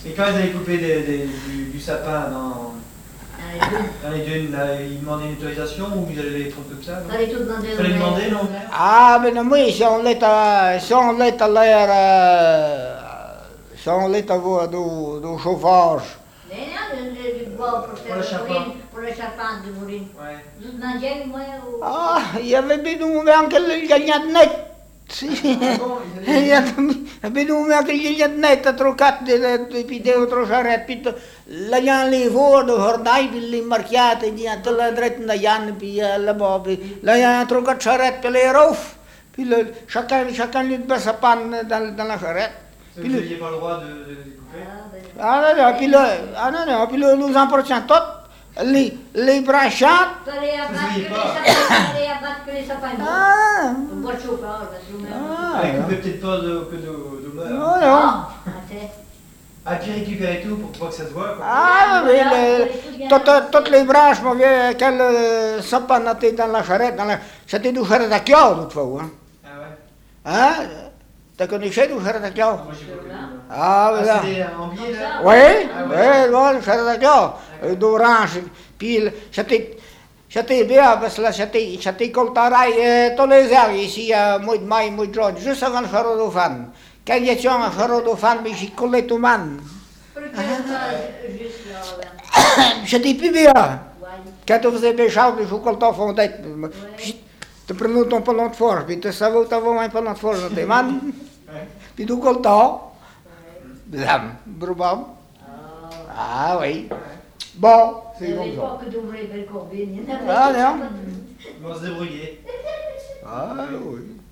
Et quand ils avaient coupé du sapin dans les dunes, là, ils demandaient une autorisation ou ils allaient les trucs comme ça? Fallait tout demander. Fallait demander, non? Ah, men moi, si on lät du chauffage. Nej, du bois pour le charpente du moulin. Ouais. Nous demandions, moi, Ah, il y avait bidou anche il gagnat sì. Ah bon, ils allaient... Bidou anche il gagnat trocat de pideu trocharet pit la yan li voor de hordai billi marchiate di la dret na yan pi la bobi la yan trocat charet pe le rof puis chacun lui passe pan dans la charrette. Vous n'aviez pas le droit de couper? Puis nous emportions tout, les branchantes. fallait abattre que les sapins. Ah, Pour boire le chauffage, parce que ah, Ils coupaient peut-être pas que de meurtre. non, non. Ah, puis récupérer tout pour pas que ça se voit, quoi. Ah, oui, toutes les branches, quel sapin était dans la charrette, c'était du charrette à cœur, toutefois. Ah ouais? Hein? Tu connaissais du charrette à cœur? Moi, j'ai pas connu. Ah, Ah, voilà. c'était en biais, là? Oui, Ah ouais. oui, charrette à cœur, d'orange. Puis c'était bien, parce que là, c'était coltarail tous les heures, ici, mois de mai, mois de juin, juste avant le charo de fan. Quand il y a un charo de fan, mais j'ai collé tout le monde. Juste là, C'était plus bien. ouais. Quand tu faisais des chars, je coltais fondette. Puis tu prenais ton ballon de forge, puis tu savais où tu avais un ballon de forge dans tes mains. Puis tu coltais. Blam, brubam. Ah oui. Bon, Il c'est n'y avait comme ça. pas que d'ouvrir belle combine. Ah non. Ils vont se débrouiller. Ah oui.